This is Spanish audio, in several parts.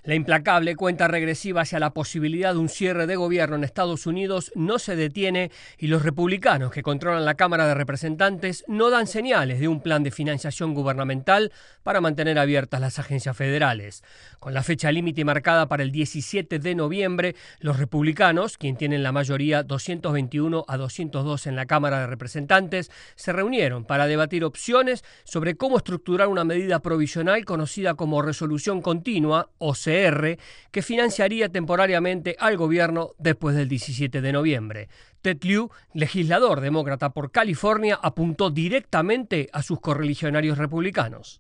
La implacable cuenta regresiva hacia la posibilidad de un cierre de gobierno en Estados Unidos no se detiene y los republicanos que controlan la Cámara de Representantes no dan señales de un plan de financiación gubernamental para mantener abiertas las agencias federales. Con la fecha límite marcada para el 17 de noviembre, los republicanos, quienes tienen la mayoría 221 a 202 en la Cámara de Representantes, se reunieron para debatir opciones sobre cómo estructurar una medida provisional conocida como resolución continua, o que financiaría temporariamente al gobierno después del 17 de noviembre. Ted Lieu, legislador demócrata por California, apuntó directamente a sus correligionarios republicanos.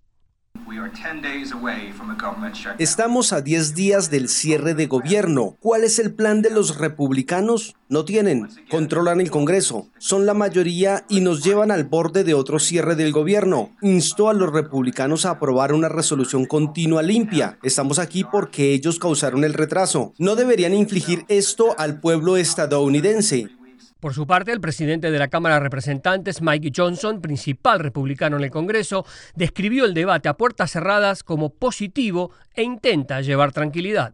Estamos a 10 días del cierre de gobierno. ¿Cuál es el plan de los republicanos? No tienen. Controlan el Congreso. Son la mayoría y nos llevan al borde de otro cierre del gobierno. Instó a los republicanos a aprobar una resolución continua limpia. Estamos aquí porque ellos causaron el retraso. No deberían infligir esto al pueblo estadounidense. Por su parte, el presidente de la Cámara de Representantes, Mike Johnson, principal republicano en el Congreso, describió el debate a puertas cerradas como positivo e intenta llevar tranquilidad.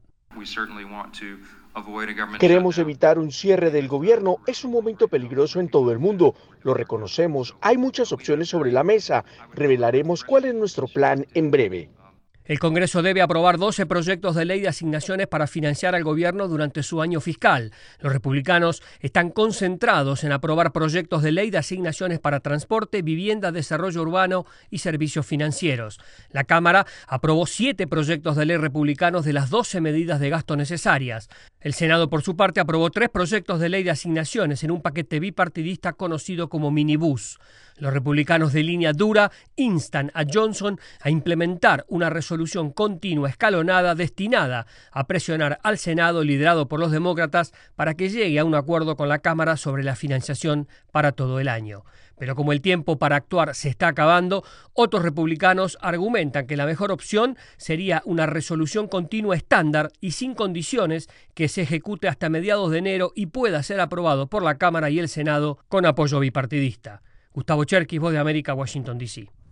Queremos evitar un cierre del gobierno. Es un momento peligroso en todo el mundo. Lo reconocemos. Hay muchas opciones sobre la mesa. Revelaremos cuál es nuestro plan en breve. El Congreso debe aprobar 12 proyectos de ley de asignaciones para financiar al gobierno durante su año fiscal. Los republicanos están concentrados en aprobar proyectos de ley de asignaciones para transporte, vivienda, desarrollo urbano y servicios financieros. La Cámara aprobó 7 proyectos de ley republicanos de las 12 medidas de gasto necesarias. El Senado, por su parte, aprobó 3 proyectos de ley de asignaciones en un paquete bipartidista conocido como minibús. Los republicanos de línea dura instan a Johnson a implementar una resolución continua escalonada destinada a presionar al Senado, liderado por los demócratas, para que llegue a un acuerdo con la Cámara sobre la financiación para todo el año. Pero como el tiempo para actuar se está acabando, otros republicanos argumentan que la mejor opción sería una resolución continua estándar y sin condiciones que se ejecute hasta mediados de enero y pueda ser aprobado por la Cámara y el Senado con apoyo bipartidista. Gustavo Cherkis, Voz de América, Washington, D.C.